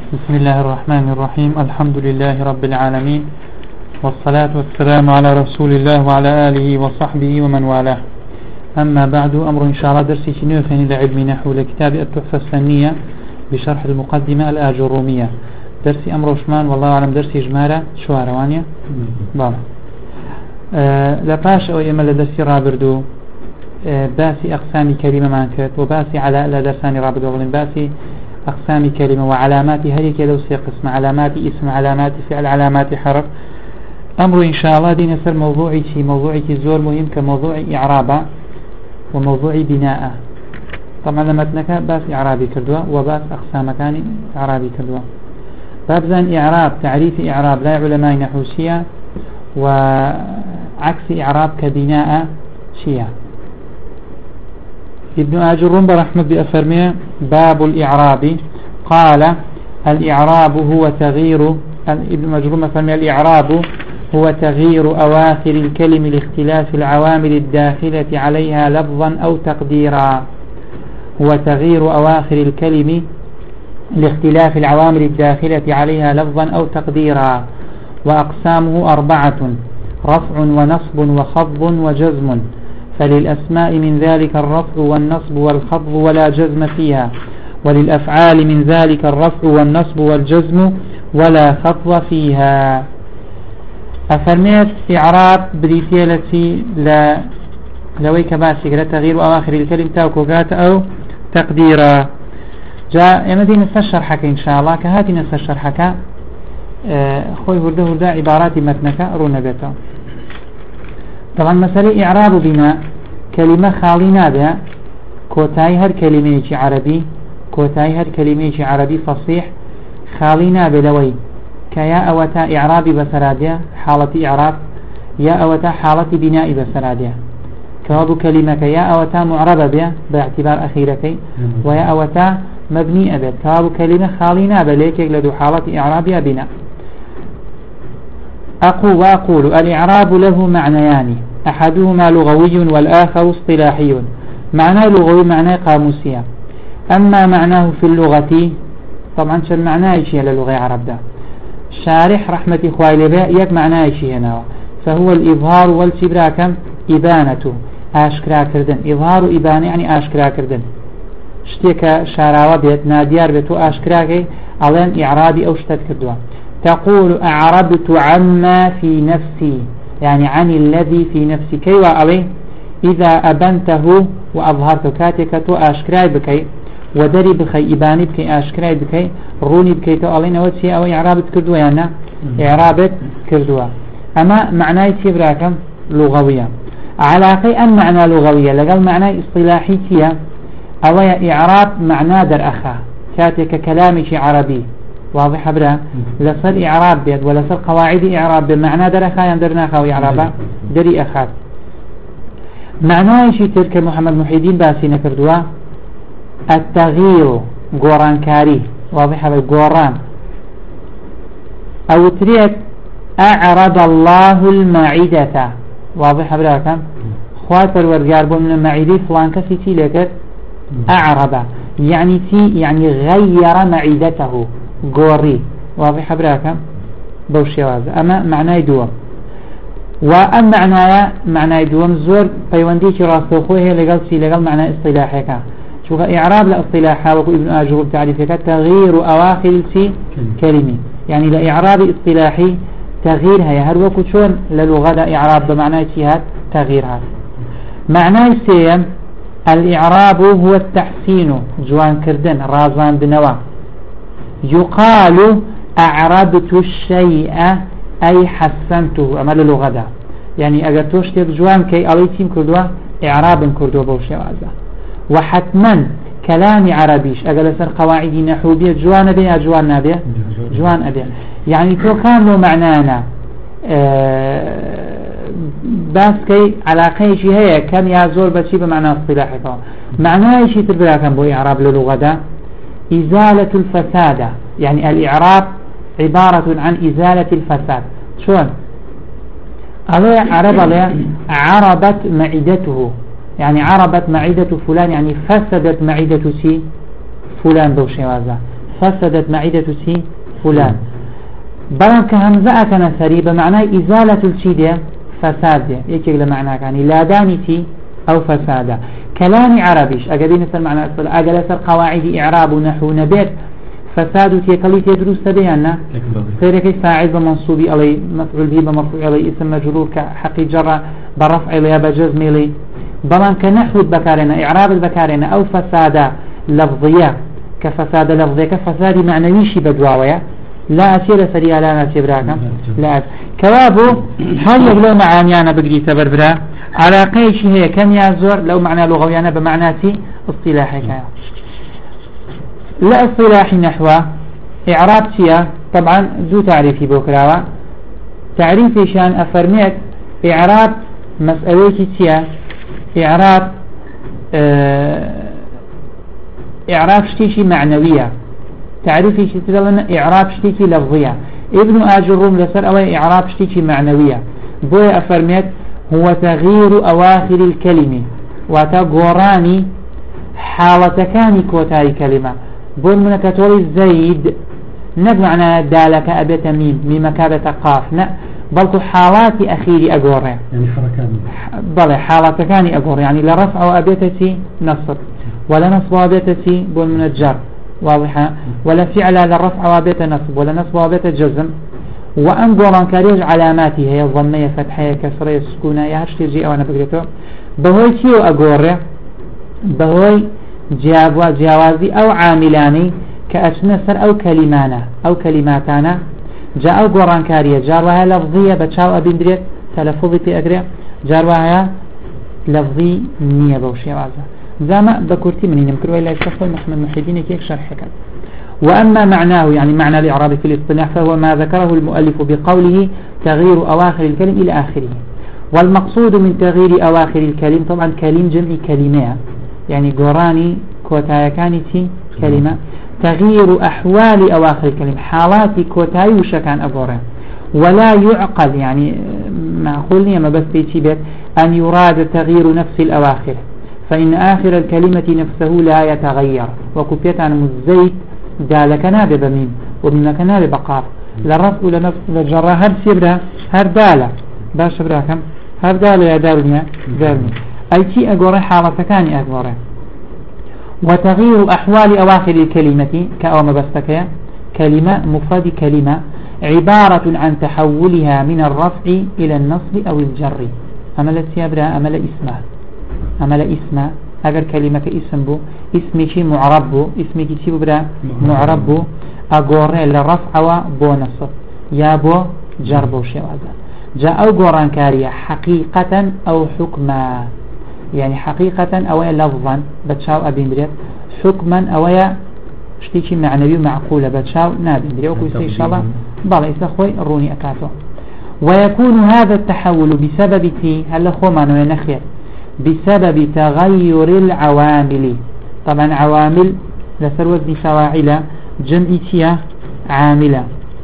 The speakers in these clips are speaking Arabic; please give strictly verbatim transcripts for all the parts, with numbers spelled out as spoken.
بسم الله الرحمن الرحيم. الحمد لله رب العالمين، والصلاة والسلام على رسول الله وعلى آله وصحبه ومن والاه. أما بعد، أمر إن شاء الله درسي شنوفين لعلم نحو لكتاب التحفة الفنية بشرح المقدمة الآجرومية. درسي أمر عثمان والله أعلم. درسي جمارة شواروانية بالا أه لباش أو إما لدرسي رابردو أه باسي أقسام كلمة مانكت وباسي على لدرساني رابردو باسي أقسام كلمة وعلامات هذه كده وسي قسم علامات اسم علامات فعل علامات حرف. أمر إن شاء الله دين سر موضوعي شي موضوعي زور مهم كموضوع إعرابا وموضوع بناء. طبعا لما تنكا باس إعرابي كردوا وباس أقسام كان إعرابي كردوا. باب زان إعراب تعريف إعراب لا علماء نحوسية وعكس إعراب كبناء شيا. ابن آجرون برحمة بأفرمية باب الإعراب قال الإعراب هو تغيير. ابن آجرون بأفرمية الإعراب هو تغيير أواخر الكلم لاختلاف العوامل الداخلة عليها لفظا أو تقديرا. هو تغيير أواخر الكلم لاختلاف العوامل الداخلة عليها لفظا أو تقديرا. وأقسامه أربعة: رفع ونصب وخفض وجزم، فللأسماء من ذلك الرفع والنصب والخفض ولا جزم فيها، وللأفعال من ذلك الرفع والنصب والجزم ولا خفض فيها. أفرميت إعراب بريتيلتي لا لويك باسك لتغيير أواخر الكلم تاوكوغات أو تقديرا. جاء يمدي نستشر حكا إن شاء الله كهاتي نستشر حكا أه خوي هرده هرده عبارات متنك رونا بيتا. طبعا مسألة إعراب بناء كلمة خالينا بها كوتاي هر كلمة عربي كوتاي هر كلمة عربي فصيح خالينا بلوي كيا أوتا إعرابي بسرادية حالة إعراب يا أوتا حالة بناء بسرادية كواب كلمة كيا أوتا معربة بها باعتبار أخيرتي ويا أوتا مبني أبد كواب كلمة خالينا بليك لدو حالة إعرابية بناء. أقول وأقول الإعراب له معنيان: أحدهما لغوي والآخر اصطلاحي. معنى لغوي معنى قاموسية. أما معناه في اللغة طبعا شو معناه شيء للغة عرب ده شارح رحمة إخوائي لباء يك معناه شيء هنا فهو الإظهار والتبراكم إبانته أشكرا كردن. إظهار إبانة يعني أشكرا كردن شتيك شاراوة بيت ناديار بيتو أشكرا كي ألين إعرابي أو شتت كردوا. تقول أعربت عما في نفسي يعني عن الذي في نفسي كي وعليه إذا أبنته وأظهرته كاتكة أشكراي بكي ودري بخي إباني بكي أشكراي بكي روني بكي تقالين أوتي أو إعرابت كردوا يعني إعرابت كردوا. أما معناه تبراكم لغوية على قي أن معنى لغوية لقال معنى اصطلاحي تيا أو إعراب معنى در أخا كاتك كلامي عربي واضح برا لصل إعراب بيد ولا صل قواعد إعراب بمعنى در أخا يندرنا أخا وإعرابا دري أخا. معناه شيء تلك محمد محي الدين باسي نكردوا التغيير قوران كاري واضح برا قوران أو تريد أعرض الله المعدة واضح برا كم خواتر ورقاربو من المعدة فلان كسي تي لكت أعرض يعني تي يعني غير معدته قوري واضح براكم بوشي وازا. أما معناه دوم وأم معناه معناه دوم زور بيوندي راسو خوه لقل سي لقل معنى اصطلاحك شوف إعراب لاصطلاحها وكو ابن آجور تعريفك تغيير أواخر سي كلمة يعني لإعراب اصطلاحي تغييرها يهر وكو شون للغة إعراب بمعنى تيهات تغييرها. معناه سيم الإعراب هو التحسين جوان كردن رازان بنوا. يقال أعربت الشيء أي حسنته أما للغة يعني أجر توشتك جوان كي أليتيم كردوا إعراب كردوا بوشي وازا. وحتما كلام عربيش أجر لسر قواعد نحوبية جوان أبي جوان نبي جوان أبي يعني تو كان له معنانا آه بس كي علاقة شيء هي كم يزور بشي بمعنى اصطلاحي معناه شيء تبرع كم بو إعراب للغة إزالة الفساد يعني الإعراب عبارة عن إزالة الفساد. شون ألا عرب له عربت معدته يعني عربت معدة فلان يعني فسدت معدة سي فلان بوشي وازا فسدت معدة فلان بلان كهمزة كان سري بمعنى إزالة الشيء فساد يكيك لمعنى يعني لا دانتي أو فساد كلام عربيش أقدين سر معنى أصل أقل سر قواعد إعراب ونحو نبات فساد تيكلي تدرس بيانا غير فاعل بمنصوب علي مفعول به بمرفوع علي اسم مجرور كحق جر برفع علي بجزم علي بلان كنحو بكارنا إعراب البكارنا أو فساد لفظية كفساد لفظية كفساد معنويش بدواوية لا أسير سريع لا ناسي براكم لا كوابو هل لو معانيانا بقري تبربرا على قيش هي كم يزور لو معنى لغويانا بمعناتي اصطلاحي لا اصطلاحي نحو إعرابتيا طبعا ذو تعريفي بكراوة تعريفي شان أفرميك إعراب مسألة تيا إعراب اه إعراب شتيشي معنوية تعريفي شتيشي إعراب شتيشي لفظية ابن آجروم لسر أو إعراب شتيشي معنوية بوي أفرميك هو تغيير أواخر الكلمة وتغوراني حالة كاني كوتاي كلمة بون من كتولي زيد نقمعنا دالك أبيت ميم ميم كابت قاف نا بل حالات أخيري أقوري يعني حركات بل حالات كاني أقوري يعني لرفع أبيتتي نصب ولا نصب أبيتتي بون من الجر واضحة ولا فعل للرفع أبيت نصب ولا نصب أبيت جزم وأنقران كاريج علاماتي هي الضمية فتحية كسرية سكونة يهش ترجي أو أنا بقريته بهوي كيو أقوري بهوي جاوا جوازي أو عاملاني كأشنسر أو كلمانا أو كلماتانا جاء قران كارية جارواها لفظية بتشاو أبندريت تلفظي في أقرأ جارواها لفظي نية بوشي وعزة زاما بكورتي مني نمكر وإلا الشيخ محمد محيدين كيك شرح كذا وأما معناه يعني معنى الإعراب في الاصطلاح فهو ما ذكره المؤلف بقوله تغيير أواخر الكلم إلى آخره والمقصود من تغيير أواخر الكلم طبعا كلم جمع كلمة يعني قراني كوتايا كانتي كلمة تغيير أحوال أواخر الكلمة حالات كوتاي وشكان أبورا ولا يعقل يعني معقول ما بس بيت أن يراد تغيير نفس الأواخر فإن آخر الكلمة نفسه لا يتغير وكفيت عن مزيت دالك نابب ميم ومنك نابب قاف لرفع لنفس لجرى هر سيبرا هر دالة باش براكم هر دالة يا دارنيا دارنيا أي شيء أقول حالة كاني أقول وتغيير أحوال أواخر الكلمة كأوم بستك كلمة مفرد كلمة عبارة عن تحولها من الرفع إلى النصب أو الجر أمل سيبرا أمل اسمه أمل اسمه أجر كلمة اسم بو اسمي شي معرب بو اسمي كي برا معرب بو أقول للرفع بو نصب يا بو جر بو شيء هذا جاء أو قران كارية حقيقة أو حكما يعني حقيقة أو لفظا بتشاو أبين دريت حكما أو شتيشي معنوي معقولة بتشاو نابين دريت وكويسي إن شاء الله بالله إساخوي روني أكاتو ويكون هذا التحول بسبب تي هل خومان وينخير بسبب تغير العوامل طبعا عوامل لسر وزن فواعل جمعيتية عاملة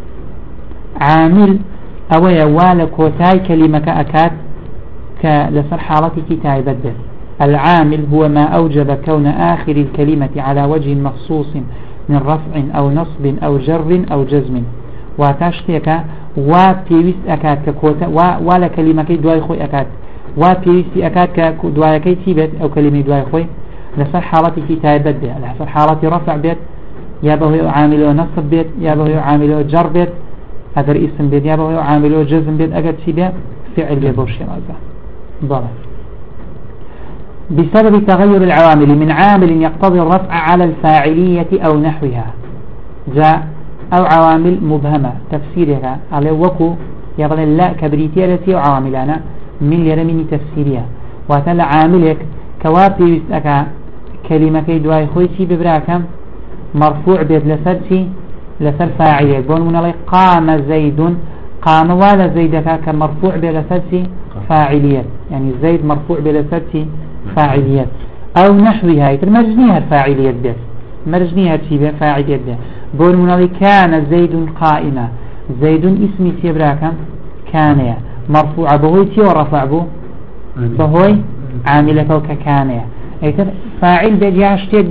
عامل أو يوال كوتاي كلمة أكاد لسر حالتي كتاي بدل العامل هو ما أوجب كون آخر الكلمة على وجه مخصوص من رفع أو نصب أو جر أو جزم وتشتيك وبيوست أكاد ككوتا ولا كلمة كي دواي خوي أكاد وبيوست أكاد كدواي كي تيبت أو كلمة دواي خوي لسر حالتي كتاي بدل لسر حالتي رفع بيت يابه عامل ونصب بيت يابه عامل وجر بيت هذا اسم بيت يابه عامل وجزم بيت أكاد تيبت فعل بيبوشي رازا ضرب بسبب تغير العوامل من عامل يقتضي الرفع على الفاعلية أو نحوها جاء أو عوامل مبهمة تفسيرها على وكو يقول لا كبريتية التي عواملنا من يرميني تفسيرها وتلا عاملك كوابي يستأكا كلمة كي دواي خويتي ببراكم مرفوع بيت لسرتي لسر فاعلية يقول من الله قام زيد قام ولا زيدك كمرفوع بيت لسرتي فاعلية يعني زيد مرفوع بيت لسرتي فاعلية أو نحوها مرجنيها الفاعلية بيت مرجنيها تيبه فاعلية بيت بقول من الله كان زيد قائمة زيد اسمي تيبراكم كان مرفوع بهويتي ورفع به بهوي عاملك وككان فاعل بيت ياشتيك بيت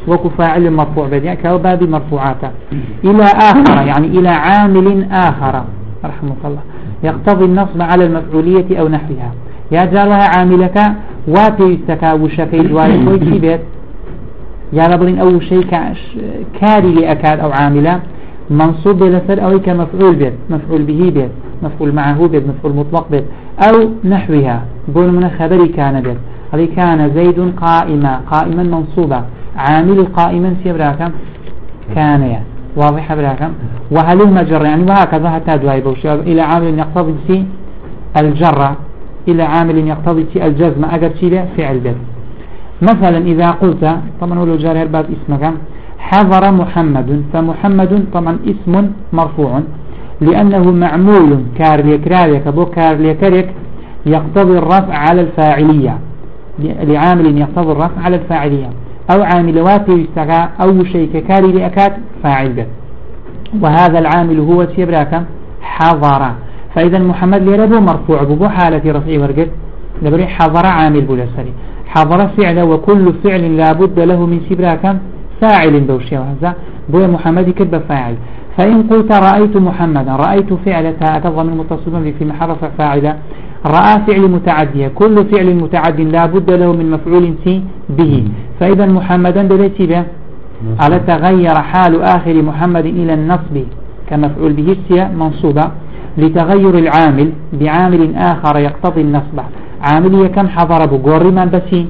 وكفاعل مرفوع بدي كوباب مرفوعاته إلى آخر يعني إلى عامل آخر رحمه الله يقتضي النصب على المفعولية أو نحوها يا جالها عاملك واتيستك وشكي دواي خوي بيت يا ربلين أول شيء كاري لأكاد أو عاملة منصوب لسر أو كمفعول بيت مفعول به بيت مفعول معه بيت مفعول مطلق بيت أو نحوها بول من خبري كان بيت هذه كان زيد قائما قائما منصوبا عامل قائما سيبراكم كان يعني واضح براكم وهل المجر يعني وهكذا حتى دواي بوشي إلى عامل يقتضي سي الجرة إلى عامل يقتضي سي الجزم أجر شيء فعل بيت مثلا إذا قلت طبعا ولو جار الباب اسمك حضر محمد فمحمد طبعا اسم مرفوع لأنه معمول كارليكراريك بو كارليكريك يقتضي الرفع على الفاعلية لعامل يقتضي الرفع على الفاعلية أو عامل واتي يستغى أو شيء كاري لأكاد فاعل به وهذا العامل هو سيبراك حضر فإذا محمد لربو مرفوع بو حالة رفعي ورقت نبري حضر عامل بولسري حضر فعل وكل فعل لابد له من سيبراك فاعل بوشي وهذا بو محمد كتب فاعل فإن قلت رأيت محمدا رأيت فعلة أتضم المتصل في محل رفع فاعلة رأى فعل متعدية كل فعل متعد لا بد له من مفعول سي به فإذا محمدا دلتي به على تغير حال آخر محمد إلى النصب كمفعول به سي منصوبة لتغير العامل بعامل آخر يقتضي النصب عامل كم حضر بقور من بسي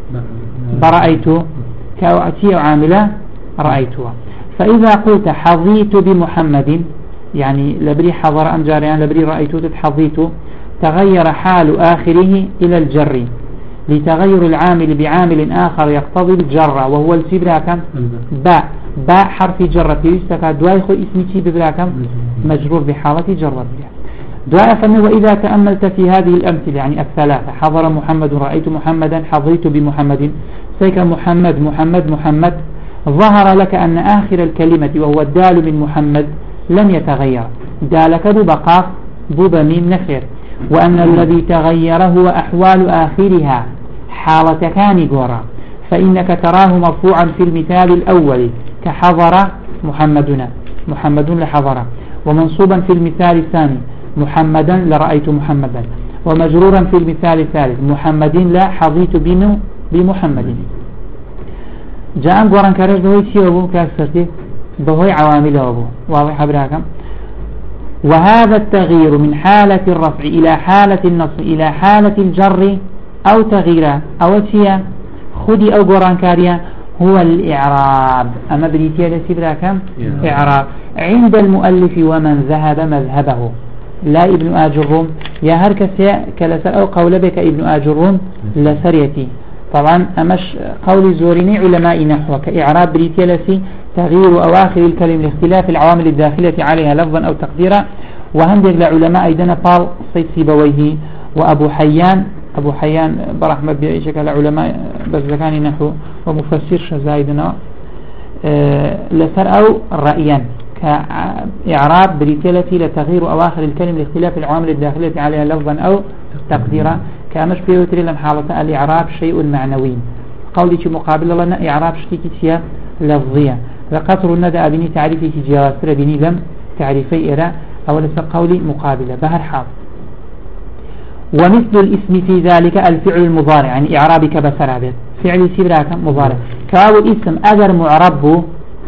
برأيت كأتي عاملة رأيتها فإذا قلت حظيت بمحمد يعني لبري حضر أم جاريان لبري رأيت تحظيت تغير حال آخره إلى الجر لتغير العامل بعامل آخر يقتضي الجر وهو السبراكم باء باء حرف جر يستفاد دوايخو اسمي ببراكم مجرور بحالة جر دعاء فنه وإذا تأملت في هذه الأمثلة يعني الثلاثة حضر محمد رأيت محمدا حظيت بمحمد سيك محمد محمد محمد ظهر لك أن آخر الكلمة وهو الدال من محمد لم يتغير دالك ببقاف ببميم نفر وأن الذي تغير هو أحوال آخرها حالة كان قرى فإنك تراه مرفوعا في المثال الأول كحضر محمدنا محمد لحضر ومنصوبا في المثال الثاني محمدا لرأيت محمدا ومجرورا في المثال الثالث محمد لا حظيت بنو بمحمد جاء قران كارج بهوي سيوبو كاسرتي بهوي عوامله أبو واضح براكم وهذا التغيير من حالة الرفع إلى حالة النصب إلى حالة الجر أو تغيير أو تيا خدي أو قران كاريا هو الإعراب أما بريتيا لسي براكم إعراب عند المؤلف ومن ذهب مذهبه لا ابن آجرهم يا هركسي كلسر أو قول بك ابن آجرهم لسريتي طبعا أمش قول زوريني علماء نحو كإعراب بريتيا لسي تغيير أواخر الكلم لاختلاف العوامل الداخلة عليها لفظا أو تقديرا وهندق لعلماء أيضا قال صيد سيبويه وأبو حيان أبو حيان برحمة بيعيشك العلماء بس كان نحو ومفسر شزايدنا أه لسر أو رأيا كإعراب بريتيلتي لتغيير أواخر الكلم لاختلاف العوامل الداخلة عليها لفظا أو تقديرا كامش بيوتري لم حالة الإعراب شيء معنوي قولي مقابل لنا إعراب شتيكي لفظية لقطر الندى أبني تعريفي جواسر بني لم تعريفي إراء أو لسا قولي مقابلة بهر حال ومثل الاسم في ذلك الفعل المضارع يعني إعرابك بسرابت فعل سبراك مضارع كاو اسم أجر معرب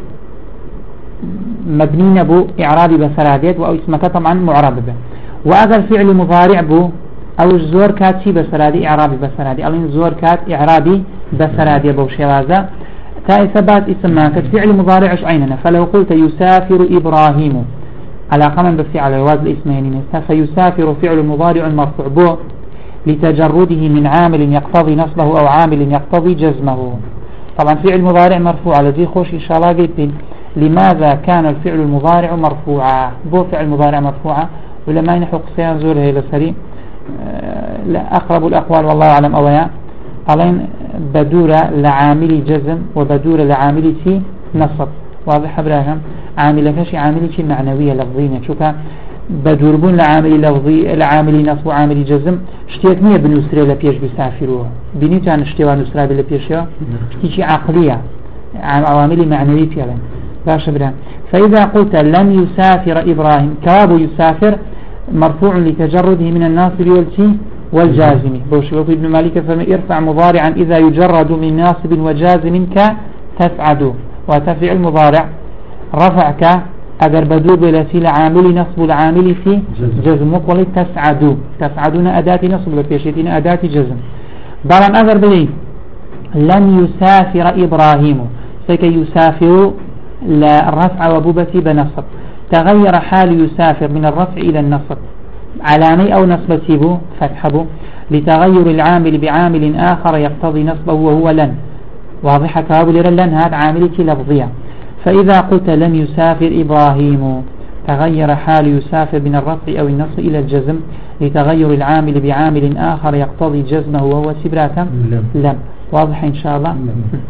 مبنين بو إعرابي بسرابت وأو اسمك طبعا معرب به وأجر فعل مضارع بو أو الزور كات شي بسرادي إعرابي بسرادي أو الزور كات إعرابي بسرادي بو شرازة كإثبات اسمها كفعل مضارعش عيننا فلو قلت يسافر إبراهيم على قمن بس على وزن الاسمين فيسافر فعل مضارع مرفوع به لتجرده من عامل يقتضي نصبه أو عامل يقتضي جزمه طبعا فعل مضارع مرفوع الذي خوش إن شاء الله جدا لماذا كان الفعل المضارع مرفوعا بو فعل مضارع مرفوعا ولما ينحو قصيان زور هيدا سريع لا أقرب الأقوال والله أعلم أويا ألين بدورة لعامل جزم وبدورة لعامل شي نصب واضح براهم عامل كشي عامل شي معنوية لفظية شوكا بدوربون لعامل لفظي لعامل نصب وعامل جزم اشتيت مية بنسرة لبيش بيسافروها بنيتان اشتوى نسرة بلبيشها اشتيشي عقلية عوامل معنوية فعلا باش برا. فإذا قلت لم يسافر إبراهيم كواب يسافر مرفوع لتجرده من الناصب والتي والجازم. بوش ابن مالك فما يرفع مضارعا إذا يجرد من ناصب وجازم كتسعد وتفعل مضارع رفعك أجر بدو بلاتي لعامل نصب العامل في جزم وقل تسعد تسعدون أداة نصب لفيشتين أداة جزم. بلان أجر بلي لن يسافر إبراهيم فك يسافر للرفع وبوبتي بنصب تغير حال يسافر من الرفع إلى النصب علامي أو نصبتي بو فتحبه لتغير العامل بعامل آخر يقتضي نصبه وهو لن. واضحة كابل لن هذا عاملك لفظية. فإذا قلت لم يسافر إبراهيم تغير حال يسافر من الرفع أو النصب إلى الجزم لتغير العامل بعامل آخر يقتضي جزمه وهو سبراتا لم. واضح إن شاء الله.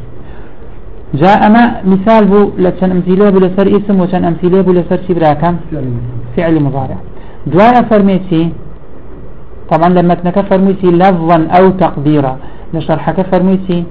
جاء ما مثال بو لتن أمثيله بلسر اسم وتن أمثيله بلسر سبراتا فعل مضارع. دواء فرميتي طبعا لما تنكفر فرميتي لفظا أو تقديرا نشرحك فرميتي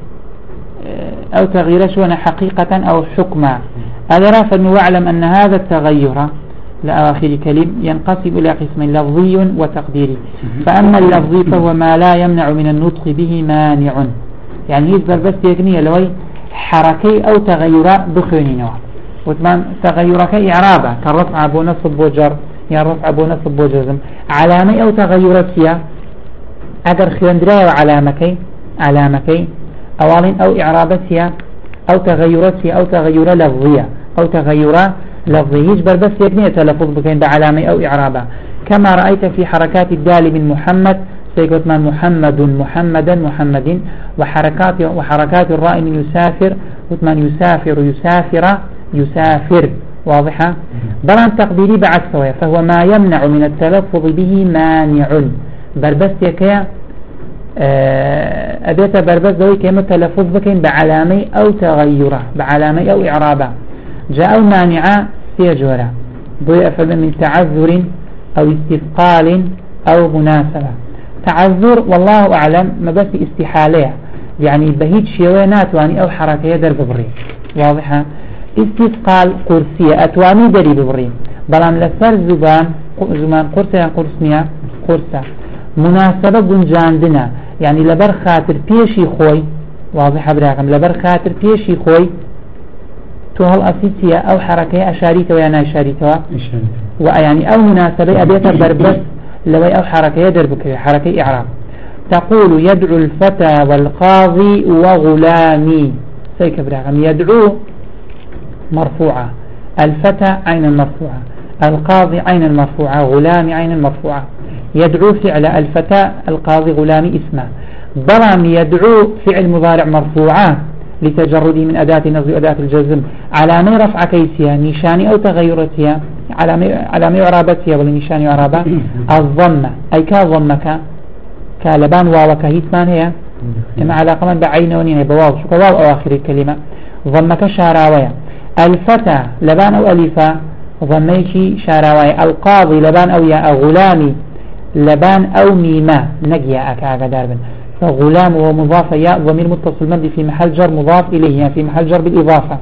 أو تغيير شون حقيقة أو حكما. هذا رافع واعلم أن هذا التغير لآخر كلم ينقسم إلى قسمين لفظي وتقديري. فأما اللفظي فهو ما لا يمنع من النطق به مانع يعني يزبر بس يكني لوي حركي أو تغيرات بخينينه وثمان تغيرك إعرابة كالرفع أبو نصب بوجر يعني رفع أبو نصب بوجزم علامي أو تغيرات فيها أجر خياندرا وعلامكي علامكي أوالين أو إعرابتها أو تغيراتها أو تغير لفظية أو تغير لفظي يجبر بس يكني تلفظ بكين بعلامي أو إعرابة كما رأيت في حركات الدال من محمد سيكون من محمد محمدا محمد وحركات وحركات الراء من يسافر وثمان يسافر يسافر يسافر. واضحة. بران تقديري بعكسه فهو ما يمنع من التلفظ به مانع بربس يكيا أبيت بربس ذوي كما تلفظ بكين بعلامي أو تغيره بعلامي أو إعرابه. جاء المانعة في جورة ضيء من تعذر أو استثقال أو مناسبة. تعذر والله أعلم ما بس استحالة يعني بهيج شيوانات واني أو حركة در ببري. واضحة. استثقال قرصية أتواني دري ببري بلام لسر زبان زمان قرصة قرصنية قرصة. مناسبة جنجاندنا يعني لبر خاطر بيشي خوي. واضحة براكم لبر خاطر بيشي خوي تو هل أسيسية أو حركة أشاريته ويانا أشاريته ويعني أو مناسبة أبيتها بربس لو أو حركة يدربك حركة إعراب. تقول يدعو الفتى والقاضي وغلامي سيك براكم يدعو مرفوعة الفتى عين المرفوعة القاضي عين المرفوعة غلامي عين المرفوعة. يدعو فعل الفتى القاضي غلامي اسمه. ضرم يدعو فعل مضارع مرفوعة لتجرده من أداة النصب وأداة الجزم علامة رفع كيسها نشاني أو تغيرتها علامة علامة إعرابتها ولا نشاني إعرابها الضمة أي كضمك كالبان واو كهيتمان هي إما علاقة بعين ونين بواو شو كواو أواخر الكلمة ضمك شاراوية. الفتى لبان أو ألفا ضميكي شاراوية. القاضي لبان أو يا غلامي لبان أو ميما نجيا أكاغا داربن. فغلام هو مضاف ياء ضمير متصل مبني في محل جر مضاف إليه يعني في محل جر بالإضافة.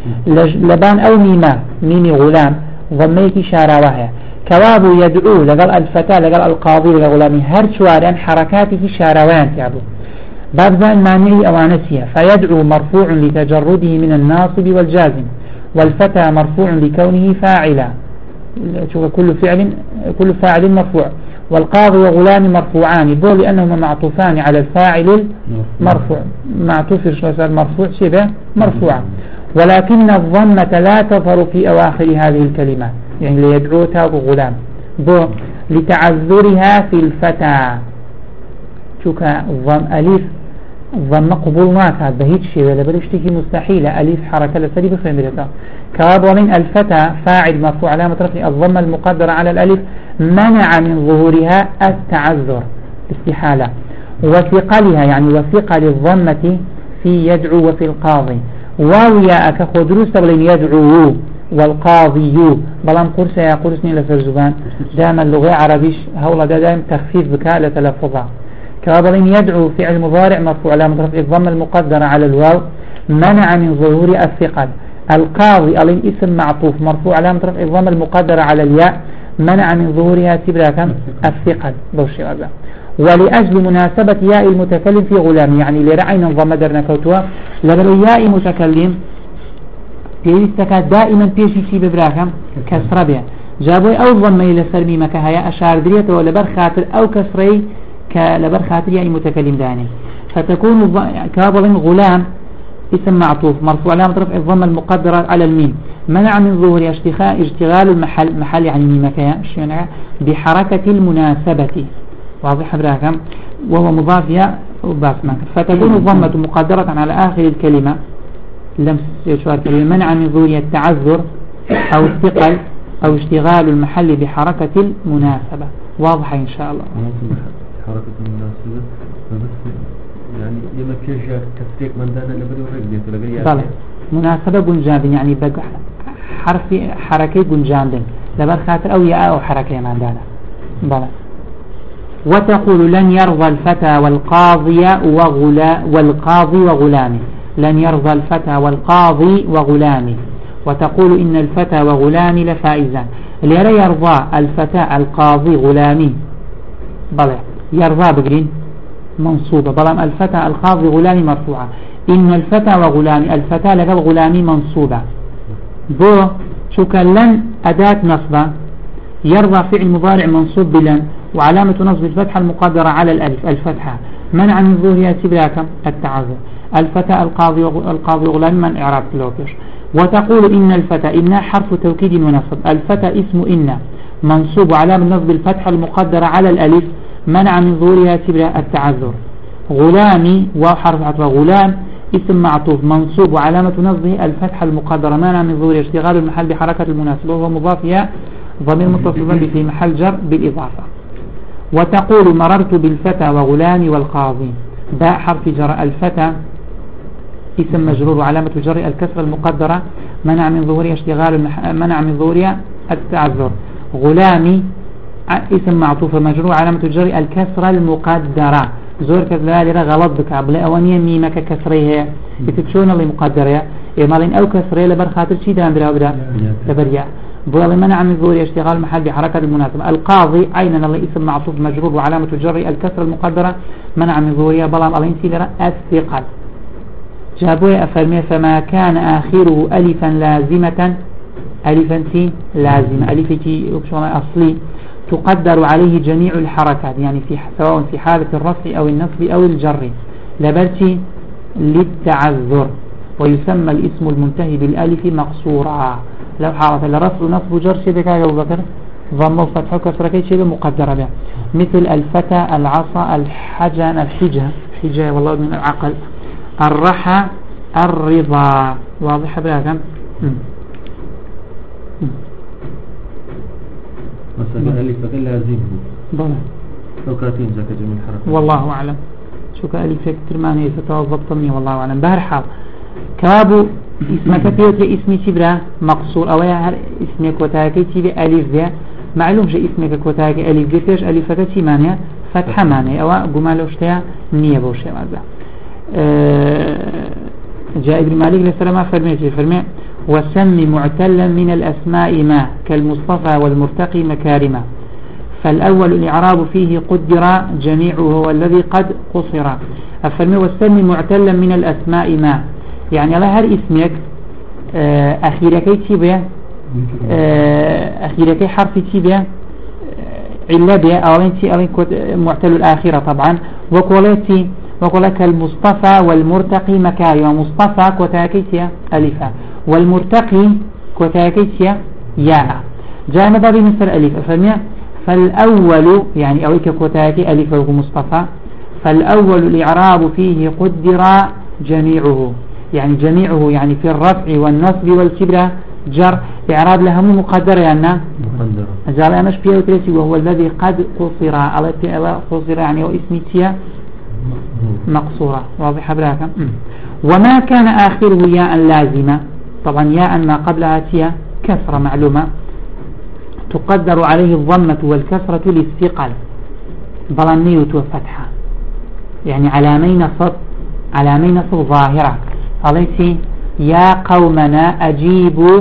لبان أو ميما ميمي غلام ضميكي شاراوية. كواب يدعو لقال الفتى لقال القاضي لقال غلامي هر شوارين حركاته شاراويان يابو باب ذا المعنى أوانسية. فيدعو مرفوع لتجرده من الناصب والجازم والفتى مرفوع لكونه فاعلا شوف كل فعل كل فاعل مرفوع. والقاضي وغلام مرفوعان بو لأنهما معطوفان على الفاعل المرفوع معطوف مرفوع شبه مرفوع. ولكن الضمة لا تظهر في أواخر هذه الكلمات يعني ليدعو تاب غلام بو لتعذرها في الفتى شوك الضم أليف ضم قبول ما كان بهيج شيء ولا برشتكي مستحيلة أليف حركة لسري بخيمرتها. كواب من الفتى فاعل مرفوع علامة رفعه الضمة المقدرة على الألف منع من ظهورها التعذر استحالة. وثقلها يعني وثقل الضمة في يدعو وفي القاضي. واوياءك خدروس تبلين يدعو والقاضي بلان قرصة يا قرصني لفرزبان دائما اللغة عربيش هولا دائما تخفيف بكاء لتلفظها. كابلين يدعو فعل مضارع مرفوع علامة رفعه الضمة المقدرة على الواو منع من ظهور الثقل. القاضي ألين اسم معطوف مرفوع علامة رفع الضمة المقدرة على الياء منع من ظهورها تبراكا الثقل بوشي هذا. ولأجل مناسبة ياء المتكلم في غلام يعني لرعينا الضمة درنا كوتوا لبلو ياء متكلم بيستكاد دائما بيشي شي ببراكا كسر بها جابوا أو ضمة إلى سرمي مكهيا أشار دريته ولبر خاطر أو كسري كلبر خاطر ياء متكلم داني فتكون كابل غلام اسم معطوف مرفوع علامة رفع الضمة المقدرة على الميم منع من ظهور اشتغال المحل محل يعني ميم مكان بحركة المناسبة واضح براكم وهو مضاف يا وباسمك فتكون الضمة مقدرة على آخر الكلمة لم يشوار كلمة منع من ظهور التعذر أو الثقل أو اشتغال المحل بحركة المناسبة واضحة إن شاء الله. حركة المناسبة يعني يما كيشا كفتيك من دانا نبري ورقدي طبعا مناسبة جنجان يعني بق حرف حركة جنجان لبر خاطر أو ياء أو حركة من دانا بلى. وتقول لن يرضى الفتى والقاضي وغلا والقاضي وغلامه لن يرضى الفتى والقاضي وغلامه وتقول إن الفتى وغلامي لفائزان ليرى يرضى الفتى القاضي غلامي بلى يرضى بقرين منصوبة بلام الفتى القاضي غلامي مرفوعة إن الفتى وغلامي الفتى لقى غلامي منصوبة بو شوكا لن أداة نصبة يرضى فعل مضارع منصوب بلن وعلامة نصب الفتحة المقدرة على الألف الفتحة منع من ظهورها تبراكا التعذر الفتى القاضي القاضي غلامي من إعراب كلوكش وتقول إن الفتى إن حرف توكيد ونصب الفتى اسم إن منصوب علامة نصب الفتحة المقدرة على الألف منع من ظهورها تبرا التعذر غلامي وحرف عطف غلام اسم معطوف منصوب وعلامة نصبه الفتحة المقدرة منع من ظهور اشتغال المحل بحركة المناسبة وهو مضاف يا ضمير متصل في محل جر بالإضافة. وتقول مررت بالفتى وغلامي والقاضي باء حرف جر الفتى اسم مجرور وعلامة جر الكسر المقدرة منع من ظهورها اشتغال منع من ظهورها التعذر غلامي اسم معطوف مجرور علامة الجر الكسرة المقدرة زور كذلك غلط بك بلا أوانية ميمك كسريها يتبشون اللي مقدرة إمالين أو كسرية لبر خاطر شي دان بلا بلا لبريا بلا منع من ظهور اشتغال محل بحركة المناسبة. القاضي عينا اللي اسم معطوف مجرور وعلامة الجر الكسرة المقدرة منع من ظهورها بلا ألين سيلرا الثقل جابوا أفرمي فما كان آخره ألفا لازمة ألفا تي لازمة ألف تي أصلي تقدر عليه جميع الحركات يعني في سواء في حالة الرفع أو النصب أو الجر لبرتي للتعذر ويسمى الاسم المنتهي بالألف مقصورا لو حالة الرفع ونصب جر شبك أبو بكر ضم وفتح وكسر كي شبه مقدرة به مثل الفتى العصا الحجن الحجة حجة والله من العقل الرحى الرضا واضح بلاكم مثلا ألف فقل لازم بلى لو كاتين ذاك جميع الحركات والله أعلم شو كألف فكتر ماني فتوظبط مني والله أعلم. بهرحال كابو اسمك تيوتي اسمي تبرا مقصور أو هر اسمك وتاكي تبي ألف ذا معلوم شيء اسمك وتاكي ألف ذا فيش ألف فتي مانية فتحة مانية أو قمالوشتها نية بوشي ماذا أه جاء ابن مالك لسلامة فرمي فرمي وسم معتلا من الأسماء ما كالمصطفى والمرتقي مكارما فالأول الإعراب فيه قدر جميعه والذي قد قصر فرمي وسم معتلا من الأسماء ما يعني الله هر اسمك أخيركي تيبه أخيركي حرف تيبه علة بها أو أنتي معتل الآخرة طبعا وقولتي وقولك المصطفى والمرتقي مكارما مصطفى كوتاكيتيا ألفا والمرتقي كوتاكيتيا ياء جاء مبابي مصر ألف أفهمي فالأول يعني أويك كوتاكي ألف ومصطفى فالأول الإعراب فيه قدر جميعه يعني جميعه يعني في الرفع والنصب والكبرى جر إعراب لها مقدر يعني جعل أمش فيه وترسي وهو الذي قد قصر على قصر يعني واسمي تيا مقصورة واضح براكم. وما كان آخره ياء لازمة طبعا ياء ما قبلها تيا كسرة معلومة تقدر عليه الضمة والكسرة للثقل ضلنية وفتحة يعني علامين نصب علامين نصب ظاهرة عليك يا قومنا أجيبوا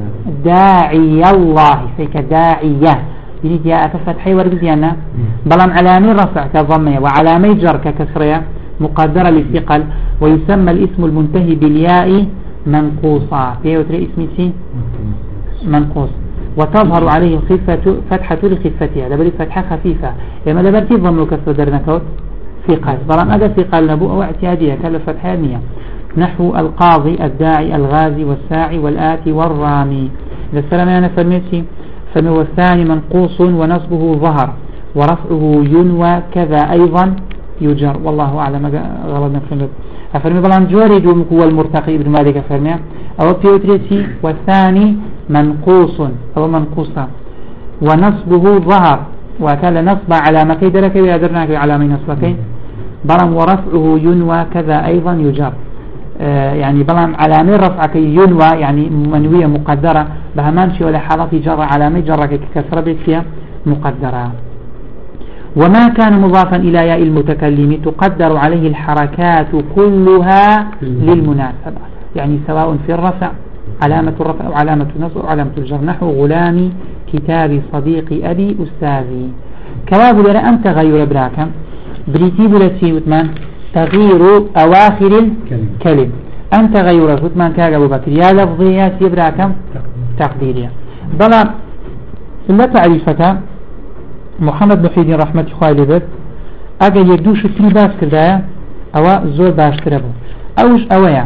داعي الله فيك داعية يريد يا فتحي ورقزيانا بلان علامي رفع كضمية وعلامي جر ككسرية مقدرة للثقل ويسمى الاسم المنتهي بالياء منقوصا في اسمي منقوص وتظهر عليه خفة فتحة لخفتها لبري فتحة خفيفة لما لبرتي ضم كسر درنكوت ثقل بلان أدى ثقل نبوء واعتيادية كلا فتحة نية نحو القاضي الداعي الغازي والساعي والآتي والرامي للسلام أنا فرميتي فمن الثاني منقوص ونصبه ظهر ورفعه ينوى كذا أيضا يجر والله أعلم غلط نفسه أفرمي بلان جوري جومك هو المرتقي ابن مالك أفرمي أو بيوتريتي والثاني منقوص أو منقوصا ونصبه ظهر وكان نصب على ما كيدرك ويادرناك على ما نصبكين بلان ورفعه ينوى كذا أيضا يجر آه يعني بلان علامة رفعك ينوى يعني منوية مقدرة بهمانشي ولا حالة جر علامة جرك كسر فيها مقدرة وما كان مضافا إلى ياء المتكلم تقدر عليه الحركات كلها للمناسبة يعني سواء في الرفع علامة الرفع أو علامة النصب أو علامة الجر نحو غلامي كتاب صديقي أبي أستاذي كواب لنا أن تغير براكا بريتي بلتي وثمان تغيير أواخر الكلم أن تغير وثمان كاغا أبو بكر يا لفظيات يبراكا تقديريا بلا لا تعريفك محمد محيدين رحمة خوالي بد اگر يردوش تريباس كردايا او زور باش كربو اوش اويا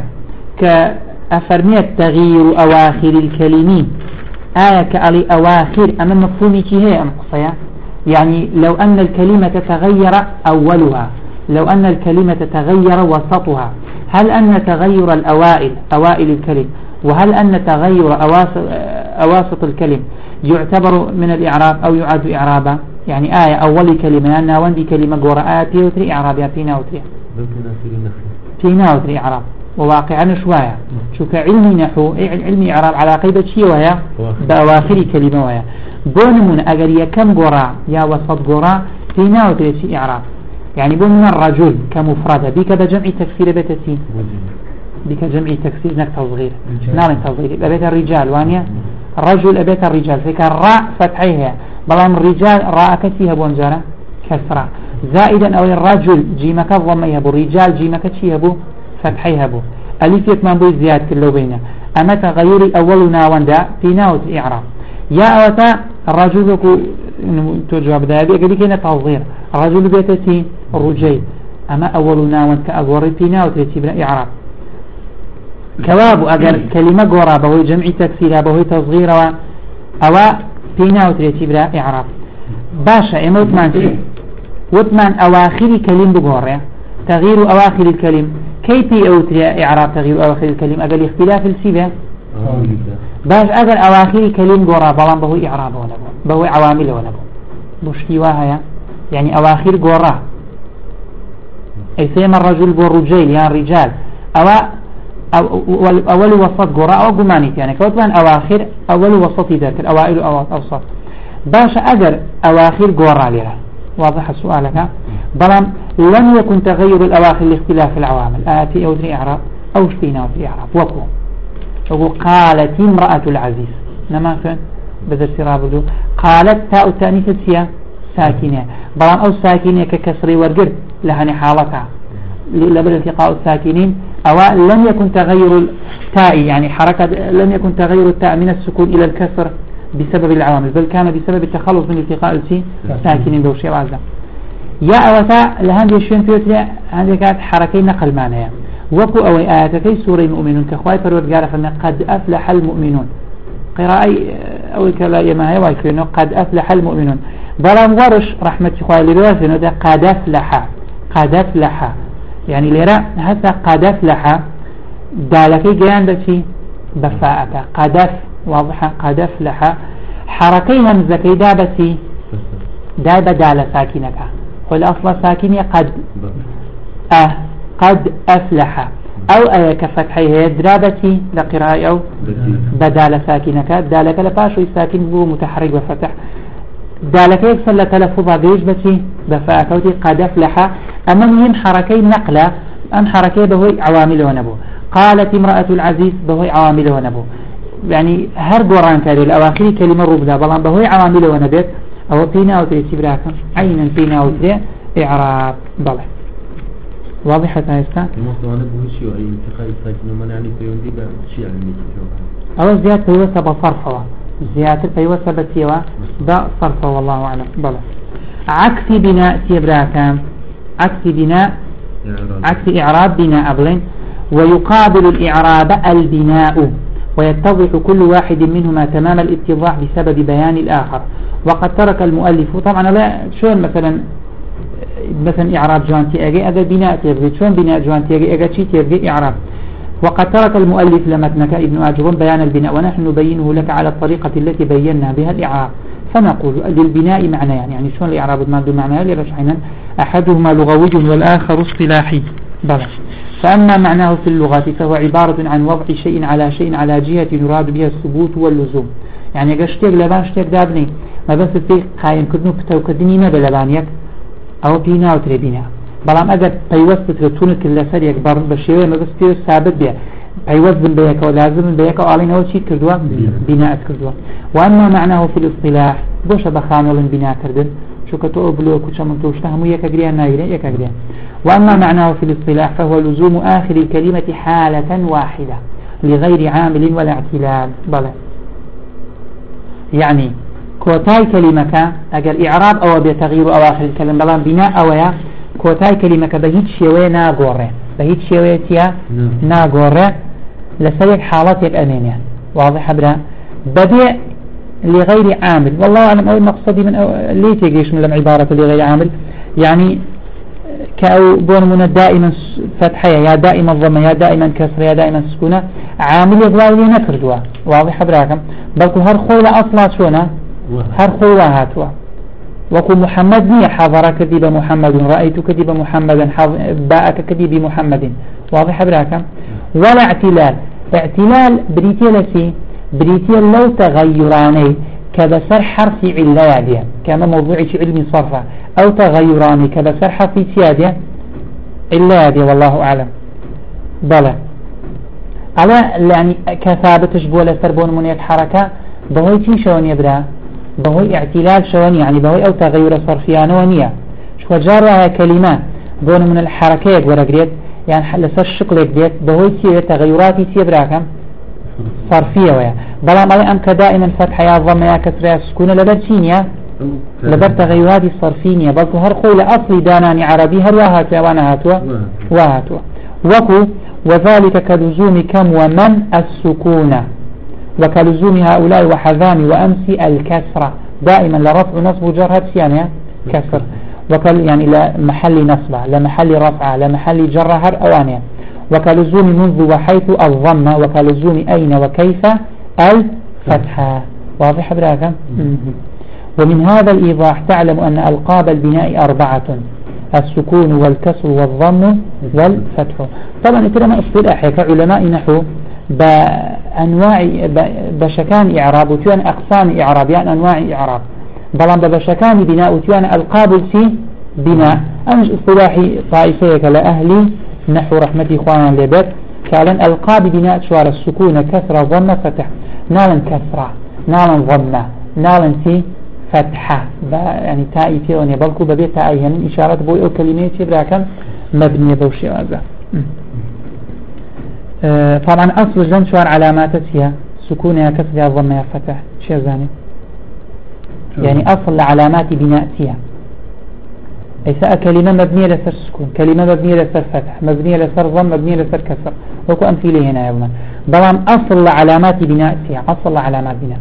كأفرمية تغيير اواخر الكلمين آية كالي اواخر اما مفهومي كي هي ام قصيا يعني لو ان الكلمة تغير اولها لو ان الكلمة تغير وسطها هل ان تغير الاوائل اوائل الكلم وهل ان تغير اواسط الكلم يعتبر من الاعراب او يعد اعرابا يعني آية أول كلمة أنا وندي كلمة قراءة بيوتري إعراب فينا وتري فينا وتري إعراب وواقعا شوية شو كعلمي نحو علمي إعراب على قيدة شيء وهي بأواخر كلمة وهي بون من أجر كم قراء يا وسط قراء فينا وتري شيء إعراب يعني بون من الرجل كمفردة بك بجمع تكسير بتسين بك جمع تكسير نك تصغير نار تصغير أبيت الرجال وانيا الرجل أبيت الرجال فيك الراء فتحيها بلان الرجال راءك فيها بونجارة كسرة زائدا او الرجل جيمك ضميها بو رجال جيمك فيها بو فتحيها بو أليف يتمان بو زيادة كله بينه أما تغير أولنا وندا في ناوت إعراب يا أوتا الرجل توجه بداية بيقول كينا تصغير الرجل بيتسي الرجيل أما أولنا وند كأغوري في ناوت يتبنا إعراب كواب أجر كلمة قرابة وهي جمع تكسيرها وهي تصغيرها أو فينا وتريتي برا إعراب باشا إما وثمان شيء وثمان أواخر كلم بقرة تغيير أواخر الكلم كيف أوتري إعراب تغيير أواخر الكلم أقل اختلاف السيبة باش أقل أواخر كلم قرة بلان بهو إعراب ولا بهو بهو عوامل ولا بهو بشتواها يعني أواخر قرة أي سيما الرجل بالرجيل يعني رجال أو أول وسط قراء أو قمانيت يعني كوتبان أواخر أول وسط ذاك الأوائل أو أوسط باش أجر أواخر قراء لها واضح سؤالك بلام لم يكن تغير الأواخر لاختلاف العوامل آتي أو ذي إعراب أو شتينا في إعراب وقو وقو قالت امرأة العزيز نما فين بدر سرابدو قالت تاء التانيث سيا ساكنة بلام أو ساكنة ككسر ورقر لها حالتها لبل التقاء الساكنين أو لم يكن تغير التاء يعني حركة لم يكن تغير التاء من السكون إلى الكسر بسبب العوامل بل كان بسبب التخلص من التقاء الساكنين بوشي وعزة يا أوتا لهذه الشيء فيوتري هذه كانت حركة نقل معناها وقو أو آياتكي سورة المؤمنون كخواي فرود قال قد أفلح المؤمنون قراءة أو كلا يما هي وايكينو قد أفلح المؤمنون برام ورش رحمة خواي لبواسنو ده قد أفلح قد أفلح يعني لرا هذا قد أفلح دالكي جيان دكي بفاءك قد واضحة قد أفلح حركي همزة كي دابتي دابة دالة ساكنك قل أصلا ساكنية قد أه قد أفلح أو أي كفتحي هي درابتي لقراءة أو بدالة ساكنك دالك لباشو ساكن بو متحرك وفتح دالك يكسل تلفظها بيش بتي بفاءك قد أفلح أما مهم حركي نقلة أن حركي به عوامل ونبو قالت امرأة العزيز بهوي عوامله ونبو يعني هر قران كاري الأواخر كلمة ربدا بلان بهوي عوامله ونبت أو فينا أو تريسي براكم عينا فينا أو تري إعراب ضلع واضحة هستا المصدر بوشي وأي انتقاء ساكن ومن يعني فيوندي بشيء علمي أو زيادة فيوسة بصرفة زيادة فيوسة بسيوة بصرفة والله أعلم ضلع عكس بناء تبراكم عكس بناء عكس إعراب بناء أبلين ويقابل الإعراب البناء ويتضح كل واحد منهما تمام الاتضاح بسبب بيان الآخر وقد ترك المؤلف طبعا لا شون مثلا مثلا إعراب جوانتي أجي هذا بناء تيجي شون بناء جوانتي أجي أجي شيء تيجي إعراب وقد ترك المؤلف لمتنك ابن أجرون بيان البناء ونحن نبينه لك على الطريقة التي بينا بها الإعراب فنقول للبناء معنى يعني يعني شون الإعراب المادو معنى لرجعنا أحدهما لغوي والآخر اصطلاحي بلى فأما معناه في اللغة فهو عبارة عن وضع شيء على شيء على جهة يراد بها الثبوت واللزوم يعني قشتك لبان شتك دابني ما بس في قائم كدنو بتو كدني ما بلبانيك أو بينا أو تربينا بلام أجر بيوست ترتونك اللي سر يكبر بشيء ما بس في ثابت بيه بيوست بن بيك ولازم بيك وعلينا أول شيء كردوا بناء كردوا وأما معناه في الاصطلاح بوش بخانول بناء كردن شو كتو بلو كوشا من توشتهم وياك أجريا نايرة ياك أجريا وأما معناه في الاصطلاح فهو لزوم آخر الكلمة حالة واحدة لغير عامل ولا اعتلال بلى يعني كوتاي كلمة أجر إعراب أو بتغيير أواخر الكلمة بلان بناء أويا كوتاي كلمة بهيج شوي ناقورة بهيج شوي تيا ناقورة لسيك حالتك أمينيا واضح برا بديع لغير عامل والله أعلم أول مقصدي من أو... ليه تيجيش من العبارة لغير عامل يعني كأو بون دائما فتحة يا دائما ضمة يا دائما كسر يا دائما سكونة عامل يقوى لي نكردوا واضح براكم بلكو هر خوله أصلا شونا هر خوله هاتوا وكو محمد نية حضر كذب محمد رأيت كذب محمدا باءك كذب محمد واضح براكم ولا اعتلال اعتلال بريتيلسي بريتيل لو تغيراني كبسر حرف علة كما موضوع علم صرفة أو تغيراني كبسر حرف سيادة علة والله أعلم بلى على يعني كثابتش بولا سربون من حركة بهوي تي شون يبرا بهوي اعتلال شون يعني بهوي أو تغير صرفيان ونية شو جارها كلمة بون من الحركات ورقريت يعني لسر شكل بديت بهوي تي تغيراتي تيبرا كم صرفية ويا بلا ما أم كدائما فتح يا ضم يا كسر يا سكون لبرتينيا لبر تغيرات الصرفينية بل هر قول أصلي داناني عربي هر وهاتوا وانا هاتوا وهاتوا وكو وذلك كلزوم كم ومن السكون وكلزوم هؤلاء وحذام وأمس الكسرة دائما لرفع نصب جر هاتسيانيا كسر وكل يعني لا محل نصبه لا محل رفعه لا محل جر هر أوانيا وكلزوم منذ وحيث الضم وكلزوم أين وكيف الفتحة واضح براكم ومن هذا الإيضاح تعلم أن ألقاب البناء أربعة السكون والكسر والضم والفتح طبعا إترنا اصطلاحي كعلماء نحو بأنواع بشكان إعراب وتوان أقسام إعراب يعني أنواع إعراب بلان بشكان بناء وتوان ألقاب السي بناء أمش اصطلاحي طائفية لأهلي نحو رحمتي إخوانا لبت كالن ألقاب بناء شوار السكون كسر ضم فتح نالا كسرة نالا ضم نالا سي فتحة يعني تائي تيوني بلكو ببيت تائي يعني إشارة بوي أو كلمة براكم مبنية بوشي هذا أه طبعا أصل جن شوار علامات فيها سكون يا كسر يا ضم يا فتح شيء زاني يعني أصل علامات بناء فيها إذا كلمة مبنية لسر سكون كلمة مبنية لسر فتح مبنية لسر ضم مبنية لسر كسر وكو أمثيله هنا يوما بلان أصل علامات بناء فيها أصل علامات بناء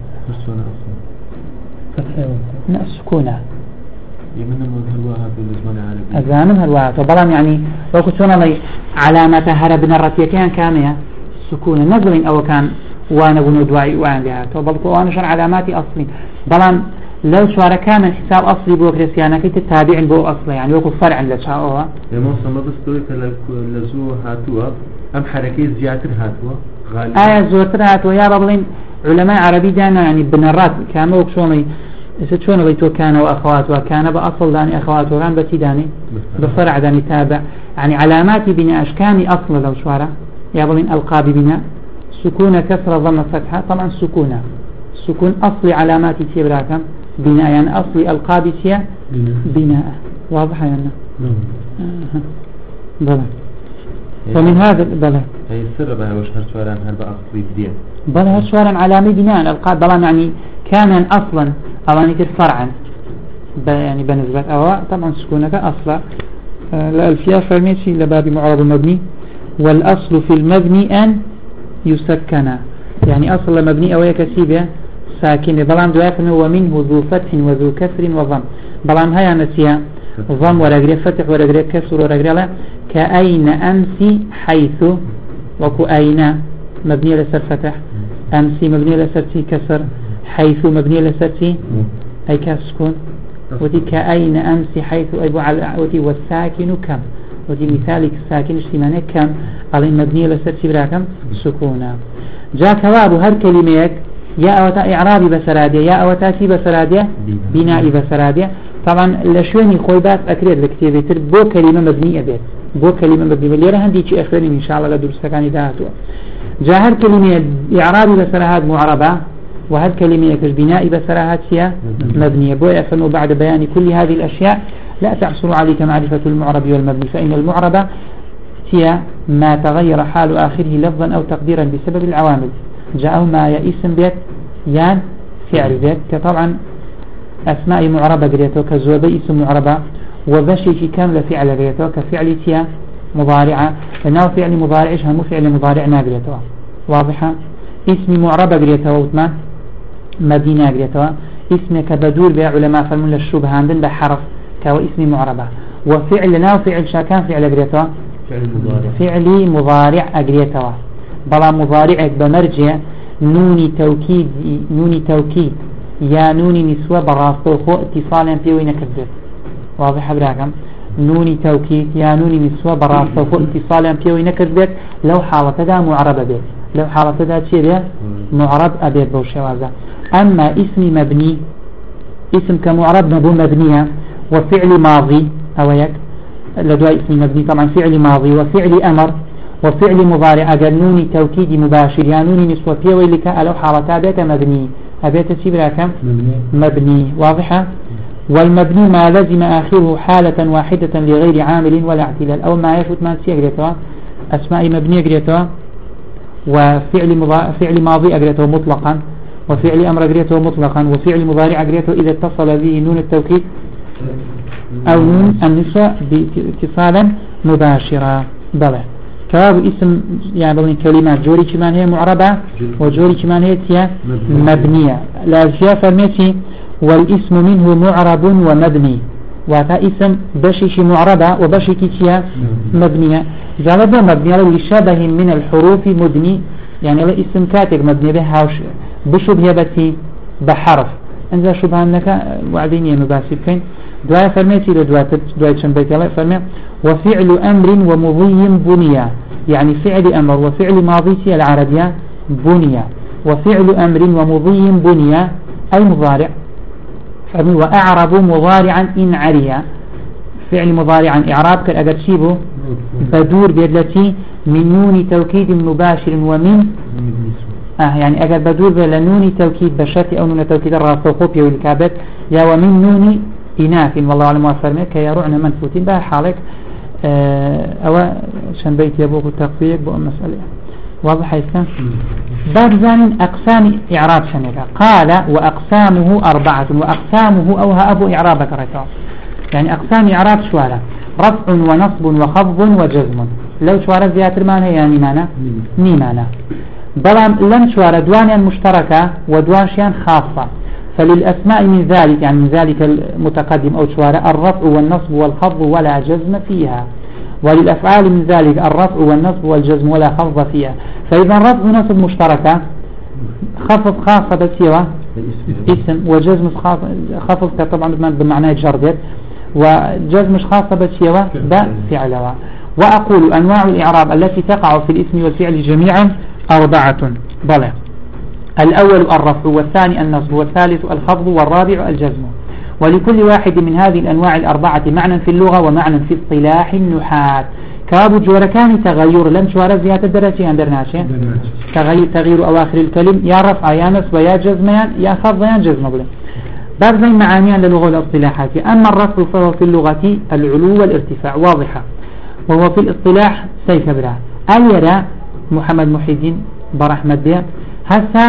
فتحة السكونة يمنهم هلواها بالزمان العربي أزامن هلواها وبلان يعني وكو تونا لي علامات هرب نرتي كان كامية السكونة نزل أو كان وانا بنو دواعي وان لها وبلكو وانا شان علاماتي أصلي بلان لو شوارا كان حساب أصلي بو كريستيانا كي تتابع بو أصلي يعني وكو فرع لشاؤها يا موسى ما بستويك لزو هاتوا أم حركي زياتر هاتوا غالبا آية زورتر هاتوا يا ربلين علماء عربي جانا يعني بنرات كانوا وكشوني شون بيتو كان وأخوات وكان بأصل داني أخوات وكان بتي داني بفرع داني تابع يعني علامات بناء أشكاني أصل لو شوارا يا بلين ألقاب بناء سكون كسر ضم فتحة طبعا سكونة سكون أصل علامات تبراكم بناء يعني أصل ألقاب تيا بناء واضح يعني آه. بلى فمن هذا بلى هي السر بها وش هالسؤالان هل بأصلي بدين بلى هالسؤالان علامة بناء الألقاب بلى يعني كان أصلا أواني فرعا يعني بالنسبة أو طبعا سكونك أصلا لا الفيا فرميتي لباب معرب مبني والأصل في المبني أن يسكن يعني أصل مبني أو يكسيبه ساكن بلام دوافن ومنه ذو فتح وذو كسر وضم بلام هيا نسيا ضم ورقري فتح ورقري كسر ورقري لا كأين أمسي حيث وكو أين مبني لسر فتح أمسي مبني لسر كسر حيث مبني لسر أي كسكون ودي كأين أمسي حيث أبو على ودي والساكن كم ودي مثالك الساكن اشتمانه كم على مبني لسر براكم سكونا جاء كواب هر كلميك يا أوتا إعرابي بسرادية يا أوتا سي بسرادية بنائي بسرادية طبعا لشويني خويبات أكريد لكتيبتر بو كلمة مبنية بيت بو كلمة مبنية ليرا هندي شي أخرين إن شاء الله لدرستكاني دهاتوا جاء هر كلمة إعرابي بسرهات معربة وهل كلمة بنائي بسرهات سيا مبنية بو يفنوا بعد بيان كل هذه الأشياء لا تحصل عليك معرفة المعرب والمبني فإن المعربة هي ما تغير حال آخره لفظا أو تقديرا بسبب العوامل جاءه ما يا اسم بيت يان فعل بيت كطبعا أسماء معربة قريته كزوبي اسم معربة وبشي كامل فعل قريته كفعل تيا مضارعة لأنه فعل مضارعش هم فعل مضارع ناقريته واضحة اسم معربة قريته وثمان مدينة قريته اسم كبدور بيع علماء فالمون للشبه عندن بحرف كهو اسم معربة وفعل ناو فعل شاكان فعل قريته فعل مضارع أقريته بلا مضارع بمرجع نوني توكيد نوني توكيد يا نوني نسوة براستو خو اتصالا بيوين كذب واضح براكم نوني توكيد يا نوني نسوة براستو خو اتصالا بيوين كذب لو حالة دا معرب بيت لو حالة دا تشير معرب أبيت بوشوازا أما اسم مبني اسم كمعرب نبو مبنية وفعل ماضي أو يك لدواء اسم مبني طبعا فعل ماضي وفعل أمر وفعل مضارع أجل نوني توكيد مباشر يا نوني نسوة بيوين لك لو حالة بيت مبني أبيت تشير كم مبني واضحة والمبني ما لزم آخره حالة واحدة لغير عامل ولا اعتلال أو ما يفوت ما سيقريتها أسماء مبني أقريتها وفعل مضا... فعل ماضي أقريته مطلقا وفعل أمر أقريته مطلقا وفعل مضارع أقريته إذا اتصل به نون التوكيد أو نون النسوة باتصالا مباشرا بلى كواب اسم يعني بلين كلمات جوري كمان هي معربة وجوري كمان هي تيا مبنية لا فيها فرميتي والاسم منه معرب ومبني وهذا اسم بشيش معربة وبشيش تيا مبنية جالبا مبنية لشبه من الحروف مدني يعني الاسم كاتب مبني بها بشبه بتي بحرف انزا شبه انك وعديني مباسب كين دعاء فرميتي لدعاء دعاء شنبيت الله فرمي وفعل أمر ومضي بنية يعني فعل أمر وفعل ماضي العربية بنية وفعل أمر ومضي بنية أي مضارع فرمي وأعرب مضارعا إن عريا فعل مضارعا إعراب كالأقرشيبه بدور بيدلتي من نون توكيد مباشر ومن آه يعني أقل بدور بلنون توكيد بشرتي أو نون توكيد الراسوخوبيا والكابت يا ومن نون إناث والله أعلم وأفرمك يا رعنا منفوتين بها حالك أه أو شن بيت يبوك التقفيق بو مسألة واضح يسكن باب زان أقسام إعراب شنك قال وأقسامه أربعة وأقسامه أوها أبو إعرابك ركاب يعني أقسام إعراب شوارع رفع ونصب وخفض وجزم لو شوارع زيادة معنى يعني معنى ني معنى بلام لم شوارع دوانيا مشتركة ودوانشيا خاصة فللأسماء من ذلك يعني من ذلك المتقدم أو شوارع الرفع والنصب والخفض ولا جزم فيها وللأفعال من ذلك الرفع والنصب والجزم ولا خفض فيها فإذا الرفع ونصب مشتركة خفض خاصة بسيرة اسم وجزم خفض طبعا بمعنى جردت وجزم خاصة بسيرة بفعلها وأقول أنواع الإعراب التي تقع في الاسم والفعل جميعا أربعة بلى الأول الرفع والثاني النصب والثالث الخفض والرابع الجزم ولكل واحد من هذه الأنواع الأربعة معنى في اللغة ومعنى في اصطلاح النحاة كابو جوركاني تغير لم شوارع زيادة درجة عند الناشئ تغير تغيير أواخر الكلم يا رفع يا نصب يا جزميان يا خفض يا جزم بله بعض زي معانيان للغة الاصطلاحات. أما الرفع فهو في اللغة العلو والارتفاع واضحة، وهو في الاصطلاح سيكبرا أيرا محمد محي الدين برحمة بيه هسا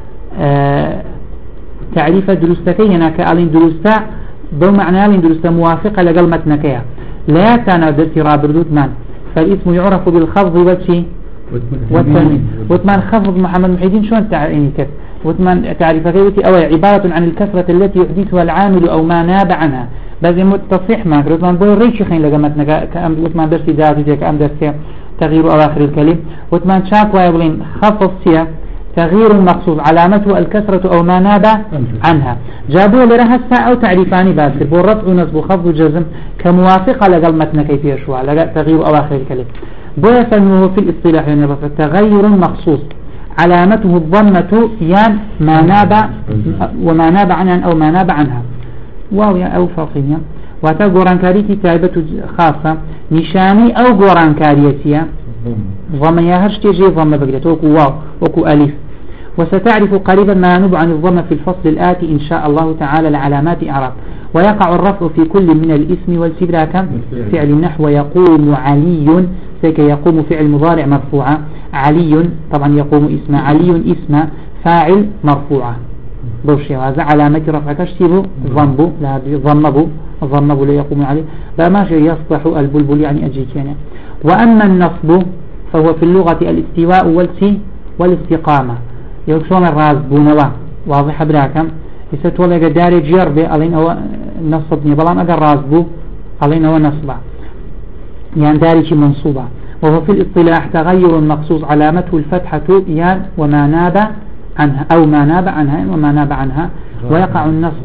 آه تعريف دروستكي هنا كألين درستا بو معنى ألين درستا موافقة لقل متنكيها لا تنادرتي رابردوت من فالاسم يعرف بالخفض والشي والتنوين. وثمان خفض محمد محي الدين شون تعيني كيف وثمان تعريف كيوتي أو عبارة عن الكسرة التي يحدثها العامل أو ما ناب عنها بس متصح معك وثمان بو ريش خين لقل متنكا كأم وثمان درسي ذاتي كأم درسي تغيير أواخر الكلم. وثمان شاك ويبلين خفض سيا تغيير مقصود علامته الكسرة أو ما ناب عنها جابوا لها الساعة أو تعريفاني باسر بالرفع ونصب خفض جزم كموافقة لقل متن كيفية شوى لقل تغيير أواخر الكلم. بويا فهمه في الاصطلاح يعني تغير مخصوص علامته الضمة يان ما ناب وما ناب عنها أو ما ناب عنها واو يا أو فرقية واتا قرانكاريتي تعبة خاصة نشاني أو قرانكاريتيا ضم يا هرشتيجي ضم بقريت وكو واو وكو ألف. وستعرف قريبا ما ينوب عن الضم في الفصل الآتي إن شاء الله تعالى لعلامات إعراب. ويقع الرفع في كل من الاسم والسبراك فعل النحو يقوم علي سيك يقوم فعل مضارع مرفوعة علي طبعا يقوم اسم علي اسم فاعل مرفوعة بوشي هذا علامة رفع كشتيبه ضمبه لا ضمبه ضمبه لا يقوم عليه فماشي يصبح البلبل يعني أجيك يعني. وأما النصب فهو في اللغة الاستواء والسي والاستقامة يكسون الراس بونوا واضح براكم يستولى قداري جربي ألين هو نصبني بلان أقر راس بو ألين هو نصبع يعني داري منصوبة. وهو في الاصطلاح تغير مقصوص علامته الفتحة يان وما ناب عنها أو ما ناب عنها وما ناب عنها. ويقع النصب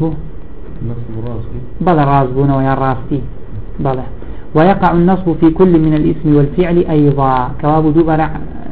بلا راس بونا ويا راستي بلا. ويقع النصب في كل من الاسم والفعل أيضا كواب دوبر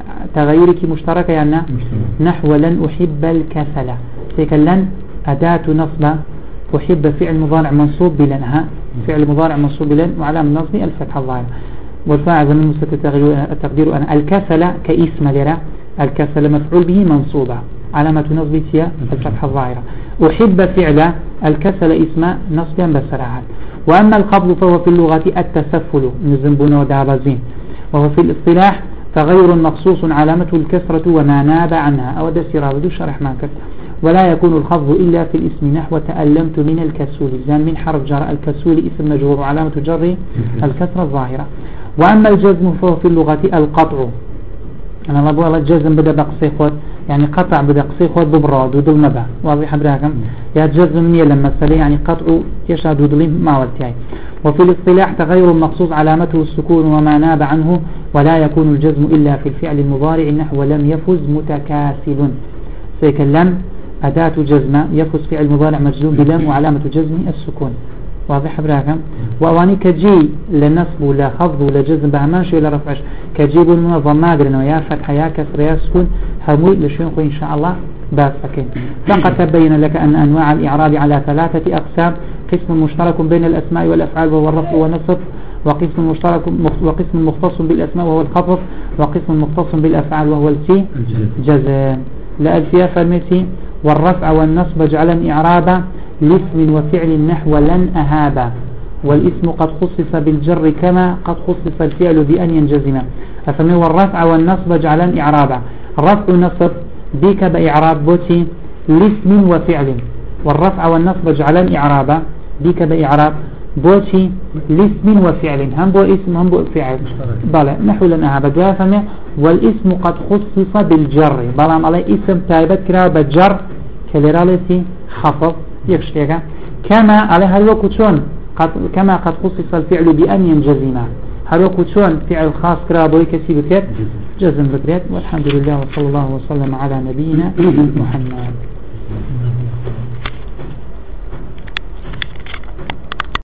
تغيرك مشتركة يعني نحو لن أحب الكسل تلك لن أداة نصب أحب فعل مضارع منصوب بلنها فعل مضارع منصوب بلن وعلامة النصب الفتحة الظاهرة. والفاعل زمن التقدير أنا الكسل كاسم لرا الكسل مفعول به منصوبة علامة نصب هي الفتحة الظاهرة. أحب فعل الكسل اسم نصبا بسرعة. وأما الخفض فهو في اللغة التسفل نزنبون ودابزين. وهو في الاصطلاح تغير مخصوص علامته الكسرة وما ناب عنها أو دسيرا بدو شرح ما كسر. ولا يكون الخفض إلا في الاسم نحو تألمت من الكسول زان من حرف جر الكسول اسم مجرور علامة جره الكسرة الظاهرة. وأما الجزم فهو في اللغة القطع أنا ما بقول الجزم بدأ بقصي خود يعني قطع بدأ قصي خود ببراد ودل مبا واضح براكم يا جزم مني لما سلي يعني قطع يشهد ودلين ما ولتي. وفي الاصطلاح تغير مخصوص علامته السكون وما ناب عنه. ولا يكون الجزم إلا في الفعل المضارع نحو لم يفز متكاسل سيكلم أداة جزم يفز فعل مضارع مجزوم بلم وعلامة جزم السكون واضح براكم. وأواني كجي لنصب ولا خفض ولا جزم بهمانش ولا رفعش كجيب المنظم ماقرن ويا فتح يا كسر يا سكون هموي لشيء إن شاء الله بس أكيد. فقد تبين لك أن أنواع الإعراب على ثلاثة أقسام قسم مشترك بين الأسماء والأفعال وهو الرفع والنصب وقسم مشترك وقسم مختص بالأسماء وهو الخفض وقسم مختص بالأفعال وهو السي جزم. لألفيا فالمسي والرفع والنصب جعلا إعرابا لاسم وفعل نحو لن أهابا والاسم قد خصص بالجر كما قد خصص الفعل بأن ينجزم. أفمن والرفع والنصب جعلا إعرابا الرفع والنصب بك بإعراب بوتي لاسم وفعل والرفع والنصب جعلا إعرابا بك بإعراب بوتي لاسم وفعل هم بو اسم هم بو فعل بلى نحو لن أهابا جافنا. والاسم قد خصص بالجر بلام على اسم تايبت كرا بالجر كالرالتي خفض يكشتيك كما على هل وكتون قد كما قد خصص الفعل بأن ينجزم هل وكتون فعل خاص كرا بوي كسي بكت جزم بكت. والحمد لله وصلى الله وسلم على نبينا محمد.